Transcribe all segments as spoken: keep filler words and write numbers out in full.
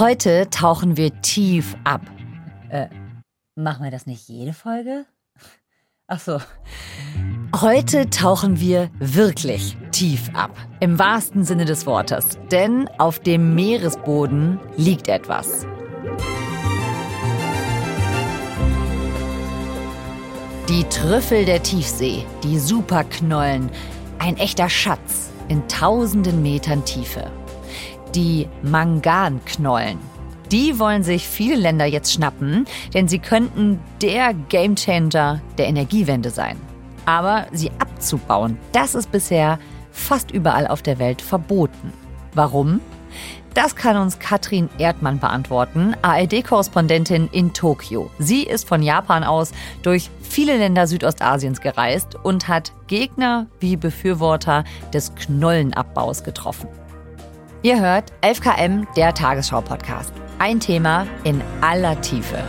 Heute tauchen wir tief ab. Äh, machen wir das nicht jede Folge? Ach so. Heute tauchen wir wirklich tief ab. Im wahrsten Sinne des Wortes. Denn auf dem Meeresboden liegt etwas. Die Trüffel der Tiefsee, die Superknollen, ein echter Schatz in tausenden Metern Tiefe. Die Manganknollen. Die wollen sich viele Länder jetzt schnappen, denn sie könnten der Gamechanger der Energiewende sein. Aber sie abzubauen, das ist bisher fast überall auf der Welt verboten. Warum? Das kann uns Katrin Erdmann beantworten, A R D-Korrespondentin in Tokio. Sie ist von Japan aus durch viele Länder Südostasiens gereist und hat Gegner wie Befürworter des Knollenabbaus getroffen. Ihr hört elf K M, der Tagesschau-Podcast. Ein Thema in aller Tiefe.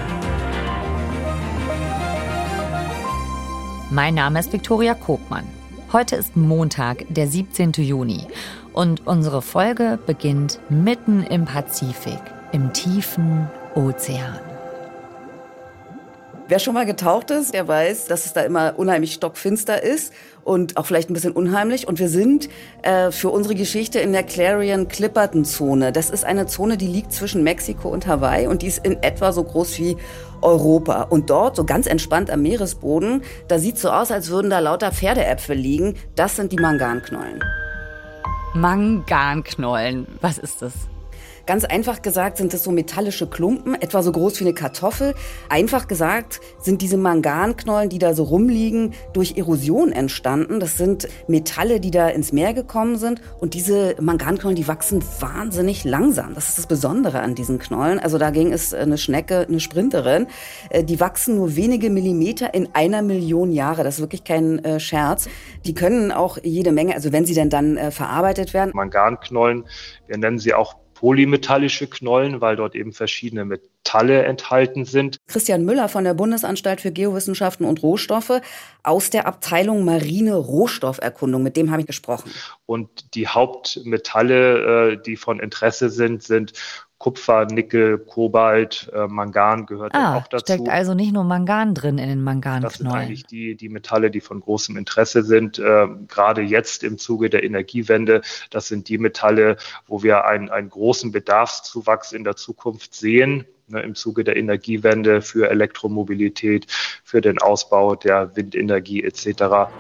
Mein Name ist Viktoria Kobmann. Heute ist Montag, der siebzehnten Juni. Und unsere Folge beginnt mitten im Pazifik, im tiefen Ozean. Wer schon mal getaucht ist, der weiß, dass es da immer unheimlich stockfinster ist und auch vielleicht ein bisschen unheimlich. Und wir sind äh, für unsere Geschichte in der Clarion-Clipperton-Zone. Das ist eine Zone, die liegt zwischen Mexiko und Hawaii und die ist in etwa so groß wie Europa. Und dort, so ganz entspannt am Meeresboden, da sieht es so aus, als würden da lauter Pferdeäpfel liegen. Das sind die Manganknollen. Manganknollen, was ist das? Ganz einfach gesagt sind das so metallische Klumpen, etwa so groß wie eine Kartoffel. Einfach gesagt sind diese Manganknollen, die da so rumliegen, durch Erosion entstanden. Das sind Metalle, die da ins Meer gekommen sind. Und diese Manganknollen, die wachsen wahnsinnig langsam. Das ist das Besondere an diesen Knollen. Also dagegen ist eine Schnecke eine Sprinterin. Die wachsen nur wenige Millimeter in einer Million Jahre. Das ist wirklich kein äh, Scherz. Die können auch jede Menge, also wenn sie denn dann äh, verarbeitet werden. Manganknollen, wir nennen sie auch polymetallische Knollen, weil dort eben verschiedene Metalle enthalten sind. Christian Müller von der Bundesanstalt für Geowissenschaften und Rohstoffe aus der Abteilung Marine Rohstofferkundung, mit dem habe ich gesprochen. Und die Hauptmetalle, die von Interesse sind, sind Kupfer, Nickel, Kobalt, äh, Mangan gehört ah, auch dazu. Steckt also nicht nur Mangan drin in den Manganknollen. Das sind eigentlich die, die Metalle, die von großem Interesse sind. Äh, gerade jetzt im Zuge der Energiewende, das sind die Metalle, wo wir einen, einen großen Bedarfszuwachs in der Zukunft sehen, ne, im Zuge der Energiewende für Elektromobilität, für den Ausbau der Windenergie et cetera.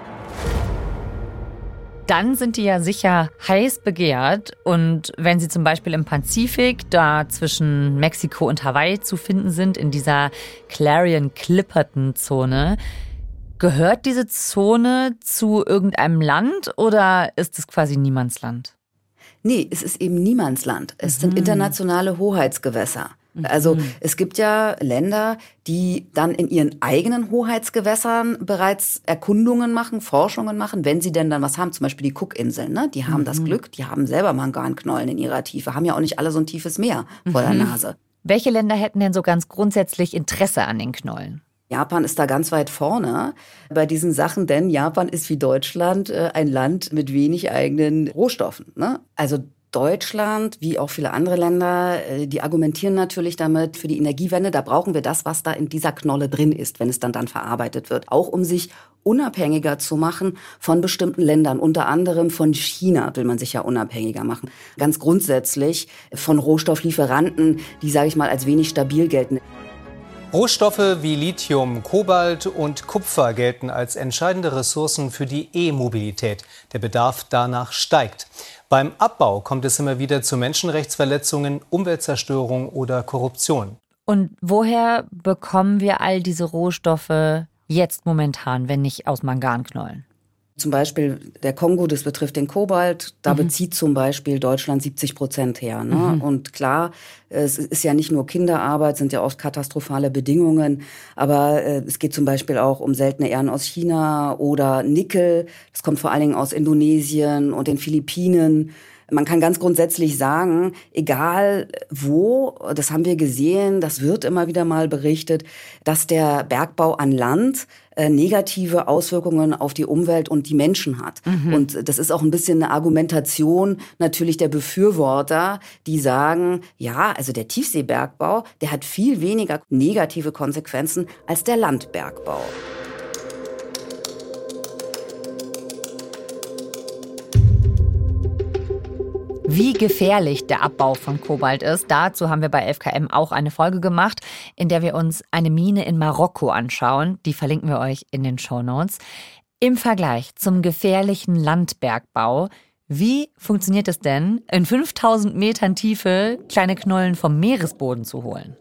Dann sind die ja sicher heiß begehrt. Und wenn sie zum Beispiel im Pazifik, da zwischen Mexiko und Hawaii zu finden sind, in dieser Clarion-Clipperton-Zone, gehört diese Zone zu irgendeinem Land oder ist es quasi Niemandsland? Nee, es ist eben Niemandsland. Es mhm. sind internationale Hoheitsgewässer. Also es gibt ja Länder, die dann in ihren eigenen Hoheitsgewässern bereits Erkundungen machen, Forschungen machen, wenn sie denn dann was haben. Zum Beispiel die Cookinseln, ne? Die haben mhm. das Glück, die haben selber Manganknollen in ihrer Tiefe, haben ja auch nicht alle so ein tiefes Meer vor mhm. der Nase. Welche Länder hätten denn so ganz grundsätzlich Interesse an den Knollen? Japan ist da ganz weit vorne bei diesen Sachen, denn Japan ist wie Deutschland äh, ein Land mit wenig eigenen Rohstoffen, ne? Also Deutschland, wie auch viele andere Länder, die argumentieren natürlich damit für die Energiewende, da brauchen wir das, was da in dieser Knolle drin ist, wenn es dann dann verarbeitet wird. Auch um sich unabhängiger zu machen von bestimmten Ländern, unter anderem von China will man sich ja unabhängiger machen. Ganz grundsätzlich von Rohstofflieferanten, die, sage ich mal, als wenig stabil gelten. Rohstoffe wie Lithium, Kobalt und Kupfer gelten als entscheidende Ressourcen für die E-Mobilität. Der Bedarf danach steigt. Beim Abbau kommt es immer wieder zu Menschenrechtsverletzungen, Umweltzerstörung oder Korruption. Und woher bekommen wir all diese Rohstoffe jetzt momentan, wenn nicht aus Manganknollen? Zum Beispiel der Kongo, das betrifft den Kobalt, da mhm. bezieht zum Beispiel Deutschland siebzig Prozent her. Ne? Mhm. Und klar, es ist ja nicht nur Kinderarbeit, sind ja oft katastrophale Bedingungen, aber äh, es geht zum Beispiel auch um seltene Erden aus China oder Nickel. Das kommt vor allen Dingen aus Indonesien und den Philippinen. Man kann ganz grundsätzlich sagen, egal wo, das haben wir gesehen, das wird immer wieder mal berichtet, dass der Bergbau an Land äh, negative Auswirkungen auf die Umwelt und die Menschen hat. Mhm. Und das ist auch ein bisschen eine Argumentation natürlich der Befürworter, die sagen, ja, also der Tiefseebergbau, der hat viel weniger negative Konsequenzen als der Landbergbau. Wie gefährlich der Abbau von Kobalt ist, dazu haben wir bei elf K M auch eine Folge gemacht, in der wir uns eine Mine in Marokko anschauen. Die verlinken wir euch in den Shownotes. Im Vergleich zum gefährlichen Landbergbau, wie funktioniert es denn, in fünftausend Metern Tiefe kleine Knollen vom Meeresboden zu holen?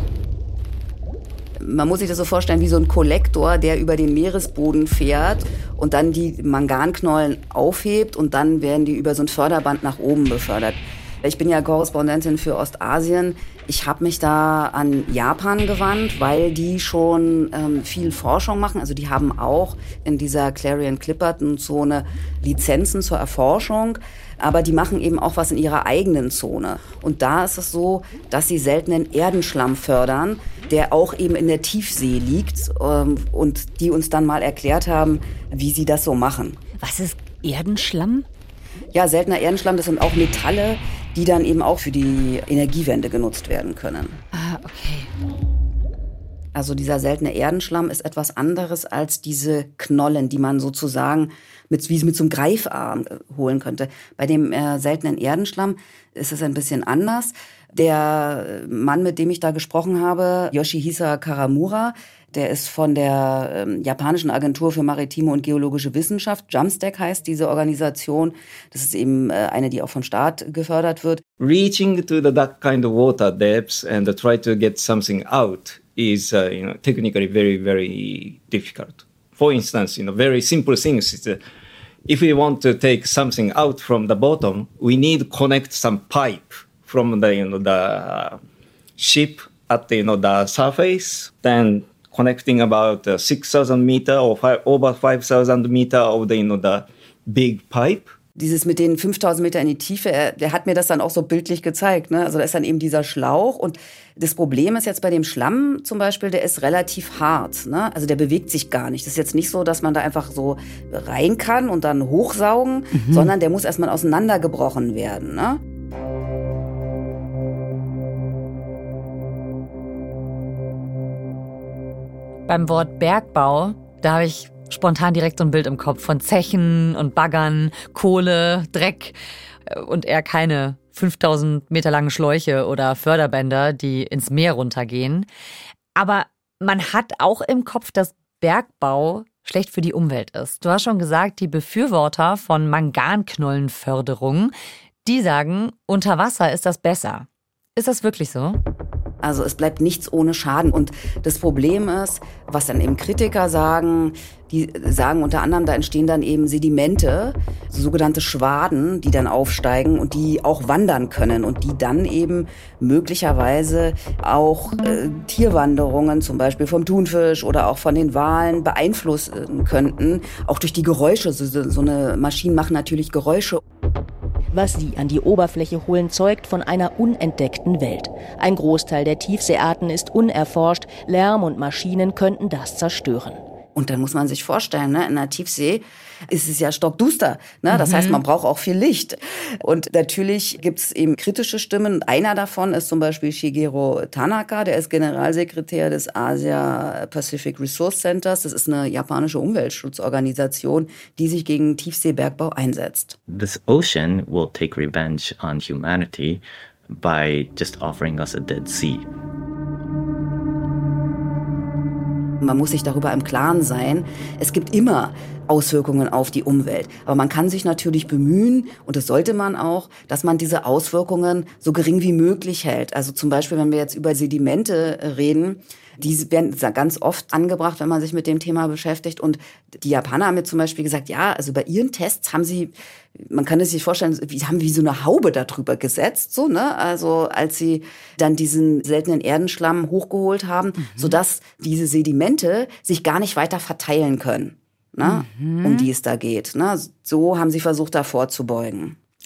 Man muss sich das so vorstellen wie so ein Kollektor, der über den Meeresboden fährt und dann die Manganknollen aufhebt und dann werden die über so ein Förderband nach oben befördert. Ich bin ja Korrespondentin für Ostasien. Ich habe mich da an Japan gewandt, weil die schon ähm, viel Forschung machen. Also die haben auch in dieser Clarion-Clipperton-Zone Lizenzen zur Erforschung. Aber die machen eben auch was in ihrer eigenen Zone. Und da ist es so, dass sie seltenen Erdenschlamm fördern, der auch eben in der Tiefsee liegt ähm, und die uns dann mal erklärt haben, wie sie das so machen. Was ist Erdenschlamm? Ja, seltener Erdenschlamm, das sind auch Metalle, die dann eben auch für die Energiewende genutzt werden können. Ah, okay. Also dieser seltene Erdenschlamm ist etwas anderes als diese Knollen, die man sozusagen mit, wie mit so einem Greifarm holen könnte. Bei dem äh, seltenen Erdenschlamm ist es ein bisschen anders. Der Mann, mit dem ich da gesprochen habe, Yoshihisa Karamura, der ist von der ähm, japanischen Agentur für maritime und geologische Wissenschaft, JAMSTEC heißt diese Organisation. Das ist eben äh, eine, die auch vom Staat gefördert wird. Reaching to the, that kind of water depths and try to get something out is uh, you know, technically very, very difficult. For instance, you know, very simple things. Is, uh, if we want to take something out from the bottom, we need to connect some pipe from the, you know, the uh, ship at the, you know, the surface, then connecting about uh, six thousand meter or five, over five thousand meter of the, you know, the big pipe. Dieses mit den fünftausend Meter in die Tiefe, er, der hat mir das dann auch so bildlich gezeigt. Ne? Also da ist dann eben dieser Schlauch. Und das Problem ist jetzt bei dem Schlamm zum Beispiel, der ist relativ hart. Ne? Also der bewegt sich gar nicht. Das ist jetzt nicht so, dass man da einfach so rein kann und dann hochsaugen, mhm. sondern der muss erstmal auseinandergebrochen werden. Ne? Beim Wort Bergbau, da habe ich spontan direkt so ein Bild im Kopf von Zechen und Baggern, Kohle, Dreck und eher keine fünftausend Meter langen Schläuche oder Förderbänder, die ins Meer runtergehen. Aber man hat auch im Kopf, dass Bergbau schlecht für die Umwelt ist. Du hast schon gesagt, die Befürworter von Manganknollenförderung, die sagen, unter Wasser ist das besser. Ist das wirklich so? Also es bleibt nichts ohne Schaden. Und das Problem ist, was dann eben Kritiker sagen, die sagen unter anderem, da entstehen dann eben Sedimente, sogenannte Schwaden, die dann aufsteigen und die auch wandern können und die dann eben möglicherweise auch äh, Tierwanderungen, zum Beispiel vom Thunfisch oder auch von den Walen, beeinflussen könnten. Auch durch die Geräusche. So, so eine Maschinen machen natürlich Geräusche. Was sie an die Oberfläche holen, zeugt von einer unentdeckten Welt. Ein Großteil der Tiefseearten ist unerforscht. Lärm und Maschinen könnten das zerstören. Und dann muss man sich vorstellen, ne, in der Tiefsee ist es ja stockduster. Ne? Das mhm. heißt, man braucht auch viel Licht. Und natürlich gibt es eben kritische Stimmen. Einer davon ist zum Beispiel Shigeru Tanaka, der ist Generalsekretär des Asia Pacific Resource Centers. Das ist eine japanische Umweltschutzorganisation, die sich gegen Tiefseebergbau einsetzt. This ocean will take revenge on humanity by just offering us a dead sea. Man muss sich darüber im Klaren sein, es gibt immer Auswirkungen auf die Umwelt. Aber man kann sich natürlich bemühen, und das sollte man auch, dass man diese Auswirkungen so gering wie möglich hält. Also zum Beispiel, wenn wir jetzt über Sedimente reden, die werden ganz oft angebracht, wenn man sich mit dem Thema beschäftigt. Und die Japaner haben mir zum Beispiel gesagt, ja, also bei ihren Tests haben sie, man kann es sich vorstellen, wie haben wie so eine Haube darüber gesetzt, so, ne? Also als sie dann diesen seltenen Erdenschlamm hochgeholt haben, mhm. sodass diese Sedimente sich gar nicht weiter verteilen können, ne? Mhm. Um die es da geht. Ne? So haben sie versucht, da vorzubeugen.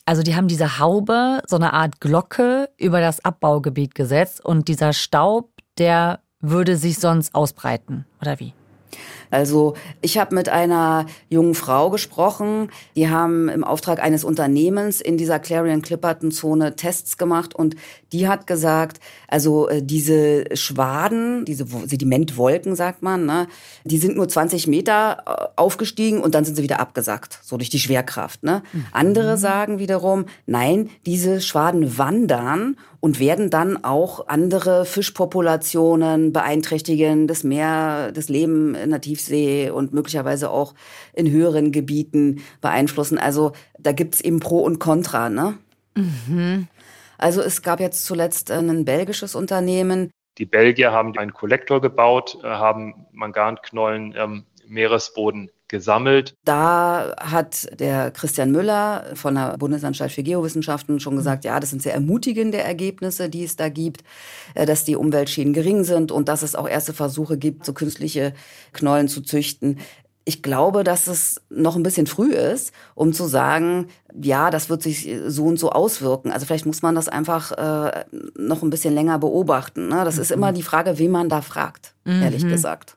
Also die haben diese Haube, so eine Art Glocke, über das Abbaugebiet gesetzt und dieser Staub, der würde sich sonst ausbreiten, oder wie? Also ich habe mit einer jungen Frau gesprochen, die haben im Auftrag eines Unternehmens in dieser Clarion-Clipperton-Zone Tests gemacht und die hat gesagt, also äh, diese Schwaden, diese Sedimentwolken, sagt man, ne, die sind nur zwanzig Meter äh, aufgestiegen und dann sind sie wieder abgesackt, so durch die Schwerkraft. Ne? Mhm. Andere sagen wiederum, nein, diese Schwaden wandern und werden dann auch andere Fischpopulationen beeinträchtigen, das Meer, das Leben in der Tiefsee und möglicherweise auch in höheren Gebieten beeinflussen. Also da gibt's eben Pro und Contra, ne? Mhm. Also es gab jetzt zuletzt ein belgisches Unternehmen. Die Belgier haben einen Kollektor gebaut, haben Manganknollen im Meeresboden gesammelt. Da hat der Christian Müller von der Bundesanstalt für Geowissenschaften schon gesagt, ja, das sind sehr ermutigende Ergebnisse, die es da gibt, dass die Umweltschäden gering sind und dass es auch erste Versuche gibt, so künstliche Knollen zu züchten. Ich glaube, dass es noch ein bisschen früh ist, um zu sagen, ja, das wird sich so und so auswirken. Also vielleicht muss man das einfach äh, noch ein bisschen länger beobachten. Ne? Das mhm. ist immer die Frage, wen man da fragt, mhm. ehrlich gesagt.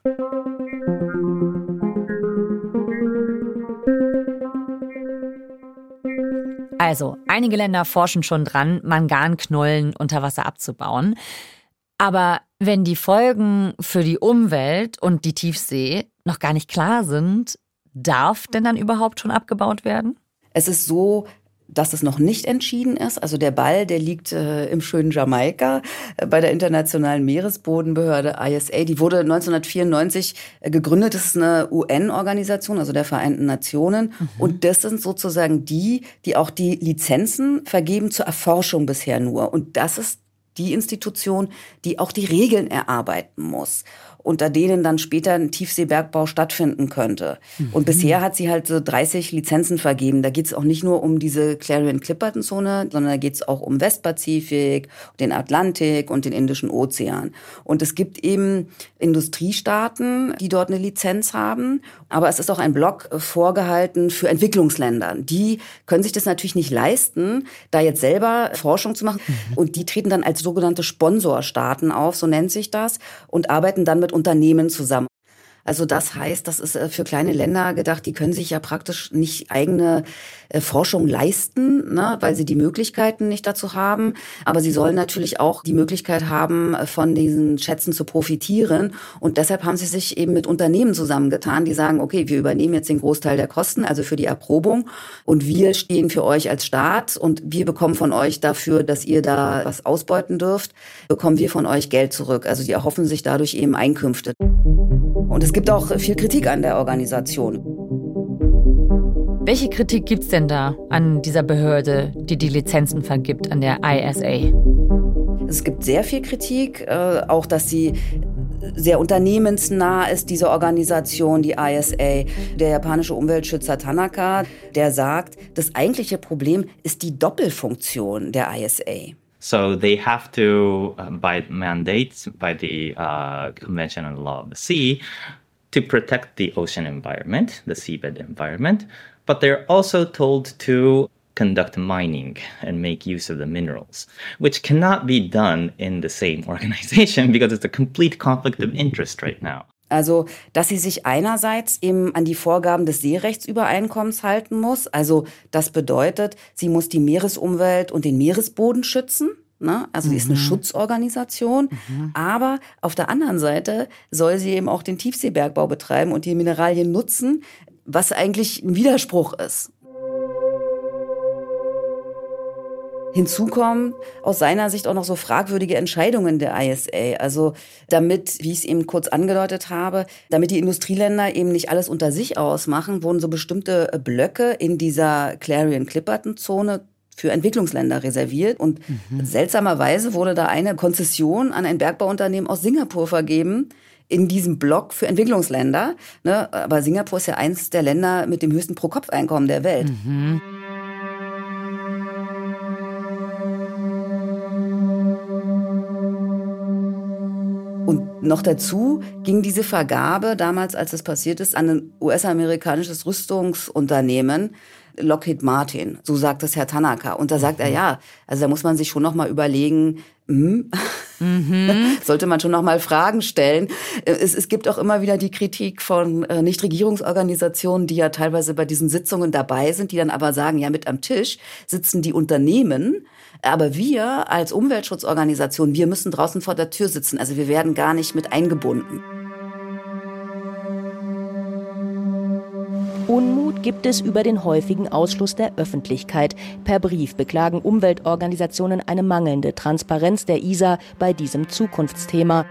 Also, einige Länder forschen schon dran, Manganknollen unter Wasser abzubauen. Aber wenn die Folgen für die Umwelt und die Tiefsee noch gar nicht klar sind, darf denn dann überhaupt schon abgebaut werden? Es ist so, dass es noch nicht entschieden ist. Also der Ball, der liegt äh, im schönen Jamaika äh, bei der Internationalen Meeresbodenbehörde I S A. Die wurde neunzehnhundertvierundneunzig äh, gegründet. Das ist eine U N-Organisation, also der Vereinten Nationen. Mhm. Und das sind sozusagen die, die auch die Lizenzen vergeben zur Erforschung bisher nur. Und das ist die Institution, die auch die Regeln erarbeiten muss, unter denen dann später ein Tiefseebergbau stattfinden könnte. Mhm. Und bisher hat sie halt so dreißig Lizenzen vergeben. Da geht es auch nicht nur um diese Clarion-Clipperton-Zone, sondern da geht es auch um Westpazifik, den Atlantik und den Indischen Ozean. Und es gibt eben Industriestaaten, die dort eine Lizenz haben. Aber es ist auch ein Block vorgehalten für Entwicklungsländer. Die können sich das natürlich nicht leisten, da jetzt selber Forschung zu machen. Mhm. Und die treten dann als sogenannte Sponsorstaaten auf, so nennt sich das, und arbeiten dann mit Unternehmen zusammen. Also das heißt, das ist für kleine Länder gedacht, die können sich ja praktisch nicht eigene äh, Forschung leisten, ne, weil sie die Möglichkeiten nicht dazu haben. Aber sie sollen natürlich auch die Möglichkeit haben, von diesen Schätzen zu profitieren. Und deshalb haben sie sich eben mit Unternehmen zusammengetan, die sagen, okay, wir übernehmen jetzt den Großteil der Kosten, also für die Erprobung. Und wir stehen für euch als Staat und wir bekommen von euch dafür, dass ihr da was ausbeuten dürft, bekommen wir von euch Geld zurück. Also die erhoffen sich dadurch eben Einkünfte. Und es gibt auch viel Kritik an der Organisation. Welche Kritik gibt's denn da an dieser Behörde, die die Lizenzen vergibt, an der I S A? Es gibt sehr viel Kritik, äh, auch dass sie sehr unternehmensnah ist, diese Organisation, die I S A. Der japanische Umweltschützer Tanaka, der sagt, das eigentliche Problem ist die Doppelfunktion der I S A. So they have to, uh, by mandates by the uh, Convention on the Law of the Sea, to protect the ocean environment, the seabed environment, but they're also told to conduct mining and make use of the minerals, which cannot be done in the same organization because it's a complete conflict of interest right now. Also, dass sie sich einerseits eben an die Vorgaben des Seerechtsübereinkommens halten muss. Also, das bedeutet, sie muss die Meeresumwelt und den Meeresboden schützen. Ne? Also, sie ist eine Schutzorganisation. Mhm. Aber auf der anderen Seite soll sie eben auch den Tiefseebergbau betreiben und die Mineralien nutzen, was eigentlich ein Widerspruch ist. Hinzu kommen aus seiner Sicht auch noch so fragwürdige Entscheidungen der I S A. Also damit, wie ich es eben kurz angedeutet habe, damit die Industrieländer eben nicht alles unter sich ausmachen, wurden so bestimmte Blöcke in dieser Clarion-Clipperton-Zone für Entwicklungsländer reserviert. Und mhm. seltsamerweise wurde da eine Konzession an ein Bergbauunternehmen aus Singapur vergeben, in diesem Block für Entwicklungsländer. Ne? Aber Singapur ist ja eins der Länder mit dem höchsten Pro-Kopf-Einkommen der Welt. Mhm. Und noch dazu ging diese Vergabe damals, als es passiert ist, an ein U S-amerikanisches Rüstungsunternehmen, Lockheed Martin, so sagt es Herr Tanaka. Und da sagt er, ja, also da muss man sich schon noch mal überlegen, hm, mhm. sollte man schon noch mal Fragen stellen. Es, es gibt auch immer wieder die Kritik von äh, Nichtregierungsorganisationen, die ja teilweise bei diesen Sitzungen dabei sind, die dann aber sagen, ja, mit am Tisch sitzen die Unternehmen, aber wir als Umweltschutzorganisation, wir müssen draußen vor der Tür sitzen. Also wir werden gar nicht mit eingebunden. Unmut gibt es über den häufigen Ausschluss der Öffentlichkeit. Per Brief beklagen Umweltorganisationen eine mangelnde Transparenz der Isar bei diesem Zukunftsthema.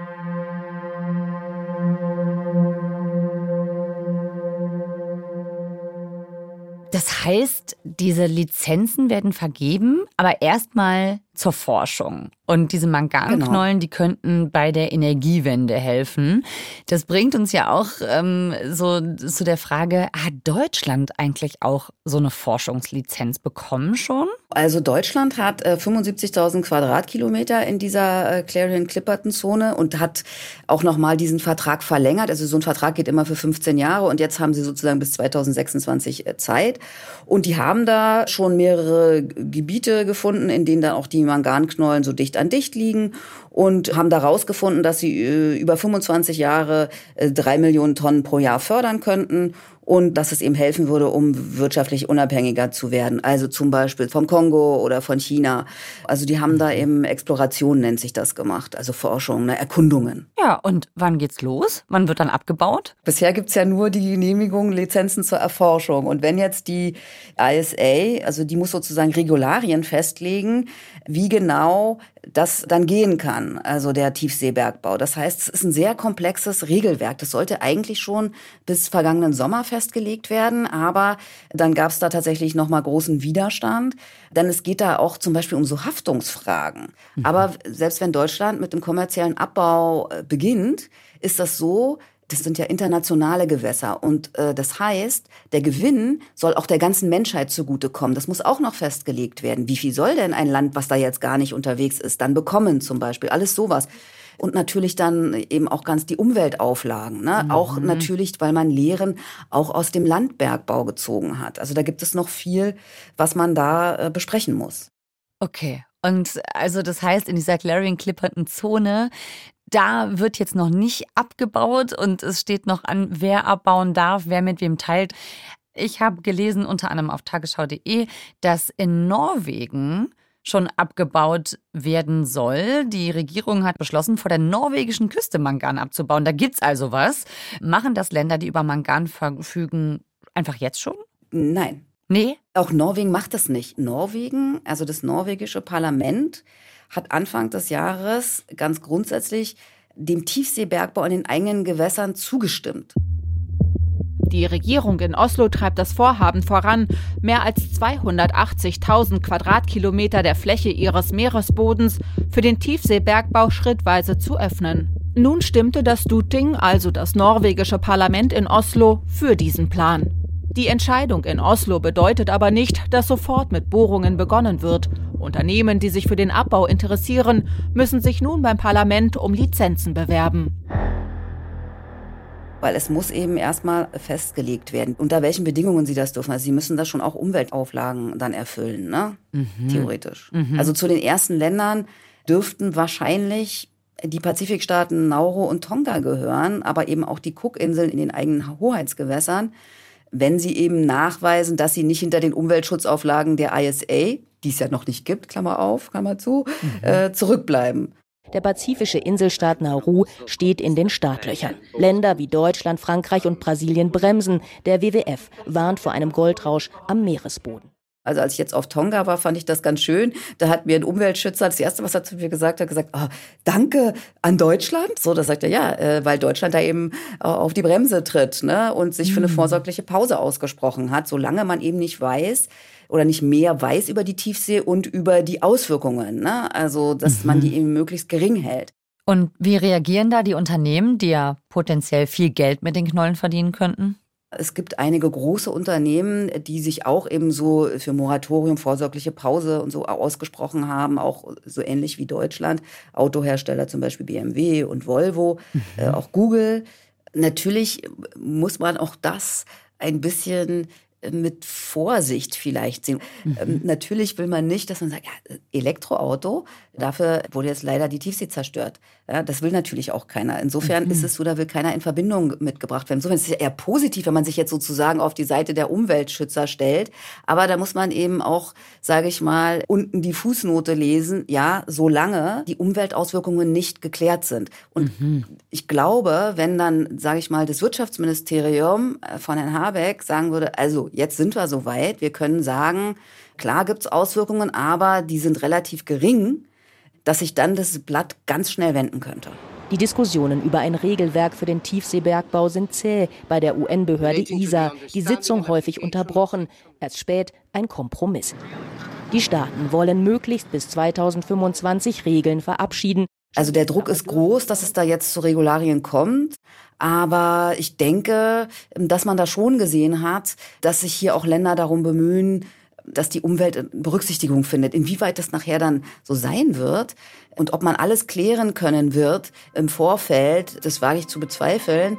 Das heißt, diese Lizenzen werden vergeben, aber erstmal zur Forschung. Und diese Manganknollen, genau. die könnten bei der Energiewende helfen. Das bringt uns ja auch ähm, so zu der Frage, hat Deutschland eigentlich auch so eine Forschungslizenz bekommen schon? Also Deutschland hat äh, fünfundsiebzigtausend Quadratkilometer in dieser äh, Clarion-Clipperton-Zone und hat auch nochmal diesen Vertrag verlängert. Also so ein Vertrag geht immer für fünfzehn Jahre und jetzt haben sie sozusagen bis zweitausendsechsundzwanzig äh, Zeit. Und die haben da schon mehrere Gebiete gefunden, in denen dann auch die Manganknollen so dicht an dicht liegen und haben da rausgefunden, dass sie äh, über fünfundzwanzig Jahre äh, drei Millionen Tonnen pro Jahr fördern könnten und dass es eben helfen würde, um wirtschaftlich unabhängiger zu werden. Also zum Beispiel vom Kongo oder von China. Also die haben da eben Exploration, nennt sich das, gemacht. Also Forschung, ne, Erkundungen. Ja, und wann geht's los? Wann wird dann abgebaut? Bisher gibt's ja nur die Genehmigung, Lizenzen zur Erforschung. Und wenn jetzt die I S A, also die muss sozusagen Regularien festlegen, wie genau das dann gehen kann, also der Tiefseebergbau. Das heißt, es ist ein sehr komplexes Regelwerk. Das sollte eigentlich schon bis vergangenen Sommer festgelegt werden, aber dann gab es da tatsächlich nochmal großen Widerstand, denn es geht da auch zum Beispiel um so Haftungsfragen. Mhm. Aber selbst wenn Deutschland mit dem kommerziellen Abbau beginnt, ist das so, das sind ja internationale Gewässer und äh, das heißt, der Gewinn soll auch der ganzen Menschheit zugutekommen. Das muss auch noch festgelegt werden. Wie viel soll denn ein Land, was da jetzt gar nicht unterwegs ist, dann bekommen zum Beispiel? Alles sowas. Und natürlich dann eben auch ganz die Umweltauflagen. Ne? Mhm. Auch natürlich, weil man Lehren auch aus dem Landbergbau gezogen hat. Also da gibt es noch viel, was man da äh, besprechen muss. Okay. Und also das heißt, in dieser Clarion-Clipperton-Zone, da wird jetzt noch nicht abgebaut und es steht noch an, wer abbauen darf, wer mit wem teilt. Ich habe gelesen, unter anderem auf tagesschau punkt de, dass in Norwegen schon abgebaut werden soll. Die Regierung hat beschlossen, vor der norwegischen Küste Mangan abzubauen. Da gibt's also was. Machen das Länder, die über Mangan verfügen, einfach jetzt schon? Nein. Nee? Auch Norwegen macht das nicht. Norwegen, also das norwegische Parlament, hat Anfang des Jahres ganz grundsätzlich dem Tiefseebergbau in den eigenen Gewässern zugestimmt. Die Regierung in Oslo treibt das Vorhaben voran, mehr als zweihundertachtzigtausend Quadratkilometer der Fläche ihres Meeresbodens für den Tiefseebergbau schrittweise zu öffnen. Nun stimmte das Storting, also das norwegische Parlament in Oslo, für diesen Plan. Die Entscheidung in Oslo bedeutet aber nicht, dass sofort mit Bohrungen begonnen wird. Unternehmen, die sich für den Abbau interessieren, müssen sich nun beim Parlament um Lizenzen bewerben. Weil es muss eben erstmal festgelegt werden, unter welchen Bedingungen sie das dürfen. Also sie müssen da schon auch Umweltauflagen dann erfüllen, ne? Mhm. Theoretisch. Mhm. Also zu den ersten Ländern dürften wahrscheinlich die Pazifikstaaten Nauru und Tonga gehören, aber eben auch die Cookinseln in den eigenen Hoheitsgewässern, wenn sie eben nachweisen, dass sie nicht hinter den Umweltschutzauflagen der I S A, die es ja noch nicht gibt, Klammer auf, Klammer zu, mhm. äh, zurückbleiben. Der pazifische Inselstaat Nauru steht in den Startlöchern. Länder wie Deutschland, Frankreich und Brasilien bremsen. Der W W F warnt vor einem Goldrausch am Meeresboden. Also als ich jetzt auf Tonga war, fand ich das ganz schön. Da hat mir ein Umweltschützer, das erste, was er zu mir gesagt hat, gesagt, oh, danke an Deutschland. So, da sagt er, ja, äh, weil Deutschland da eben äh, auf die Bremse tritt, ne, und sich für eine vorsorgliche Pause ausgesprochen hat, solange man eben nicht weiß oder nicht mehr weiß über die Tiefsee und über die Auswirkungen, ne? Also, dass mhm. man die eben möglichst gering hält. Und wie reagieren da die Unternehmen, die ja potenziell viel Geld mit den Knollen verdienen könnten? Es gibt einige große Unternehmen, die sich auch eben so für Moratorium, vorsorgliche Pause und so ausgesprochen haben, auch so ähnlich wie Deutschland. Autohersteller zum Beispiel B M W und Volvo, mhm. äh, auch Google. Natürlich muss man auch das ein bisschen mit Vorsicht vielleicht sehen. Mhm. Ähm, natürlich will man nicht, dass man sagt, ja, Elektroauto, dafür wurde jetzt leider die Tiefsee zerstört. Ja, das will natürlich auch keiner. Insofern mhm. ist es so, da will keiner in Verbindung mitgebracht werden. Insofern ist es eher positiv, wenn man sich jetzt sozusagen auf die Seite der Umweltschützer stellt. Aber da muss man eben auch, sage ich mal, unten die Fußnote lesen, ja, solange die Umweltauswirkungen nicht geklärt sind. Und mhm. ich glaube, wenn dann, sage ich mal, das Wirtschaftsministerium von Herrn Habeck sagen würde, also jetzt sind wir soweit, wir können sagen, klar gibt's Auswirkungen, aber die sind relativ gering, dass sich dann das Blatt ganz schnell wenden könnte. Die Diskussionen über ein Regelwerk für den Tiefseebergbau sind zäh. Bei der U N-Behörde I S A, die Sitzung häufig unterbrochen. Erst spät ein Kompromiss. Die Staaten wollen möglichst bis zweitausendfünfundzwanzig Regeln verabschieden. Also der Druck ist groß, dass es da jetzt zu Regularien kommt. Aber ich denke, dass man da schon gesehen hat, dass sich hier auch Länder darum bemühen, dass die Umwelt Berücksichtigung findet. Inwieweit das nachher dann so sein wird und ob man alles klären können wird im Vorfeld, das wage ich zu bezweifeln.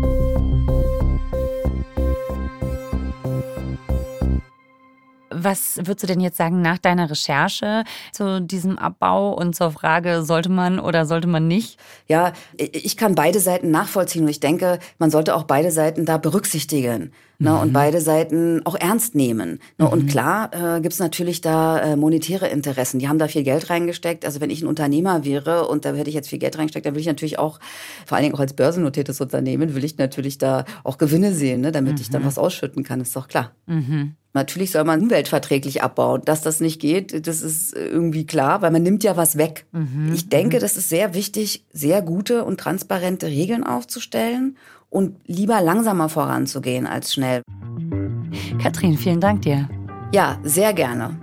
Was würdest du denn jetzt sagen nach deiner Recherche zu diesem Abbau und zur Frage, sollte man oder sollte man nicht? Ja, ich kann beide Seiten nachvollziehen und ich denke, man sollte auch beide Seiten da berücksichtigen. Ne, und beide Seiten auch ernst nehmen. Ne, mhm. Und klar äh, gibt's natürlich da äh, monetäre Interessen. Die haben da viel Geld reingesteckt. Also wenn ich ein Unternehmer wäre und da hätte ich jetzt viel Geld reingesteckt, dann will ich natürlich auch, vor allen Dingen auch als börsennotiertes Unternehmen, will ich natürlich da auch Gewinne sehen, ne, damit mhm. ich dann was ausschütten kann, ist doch klar. Mhm. Natürlich soll man umweltverträglich abbauen. Dass das nicht geht, das ist irgendwie klar, weil man nimmt ja was weg. Mhm. Ich denke, das ist sehr wichtig, sehr gute und transparente Regeln aufzustellen und lieber langsamer voranzugehen als schnell. Katrin, vielen Dank dir. Ja, sehr gerne.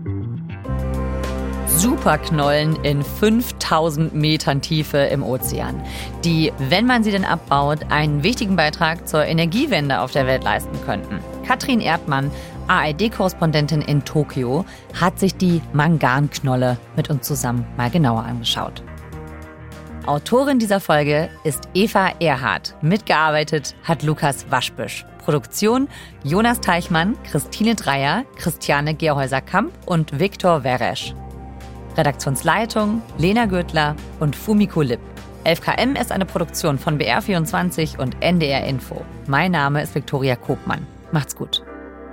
Superknollen in fünftausend Metern Tiefe im Ozean, die, wenn man sie denn abbaut, einen wichtigen Beitrag zur Energiewende auf der Welt leisten könnten. Katrin Erdmann, A R D-Korrespondentin in Tokio, hat sich die Manganknolle mit uns zusammen mal genauer angeschaut. Autorin dieser Folge ist Eva Erhardt. Mitgearbeitet hat Lukas Waschbüsch. Produktion Jonas Teichmann, Christine Dreier, Christiane Gerhäuser-Kamp und Viktor Weresch. Redaktionsleitung Lena Gürtler und Fumiko Lipp. elf K M ist eine Produktion von B R vierundzwanzig und N D R Info. Mein Name ist Viktoria Kopmann. Macht's gut.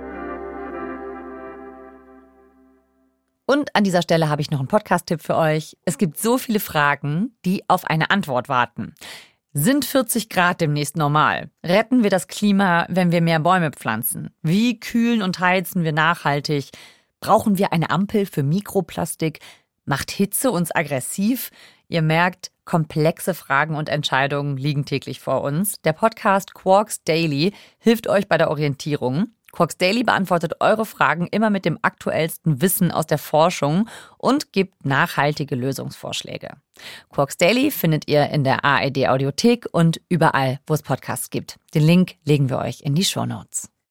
Und an dieser Stelle habe ich noch einen Podcast-Tipp für euch. Es gibt so viele Fragen, die auf eine Antwort warten. Sind vierzig Grad demnächst normal? Retten wir das Klima, wenn wir mehr Bäume pflanzen? Wie kühlen und heizen wir nachhaltig? Brauchen wir eine Ampel für Mikroplastik? Macht Hitze uns aggressiv? Ihr merkt, komplexe Fragen und Entscheidungen liegen täglich vor uns. Der Podcast Quarks Daily hilft euch bei der Orientierung. Quarks Daily beantwortet eure Fragen immer mit dem aktuellsten Wissen aus der Forschung und gibt nachhaltige Lösungsvorschläge. Quarks Daily findet ihr in der A R D Audiothek und überall, wo es Podcasts gibt. Den Link legen wir euch in die Shownotes.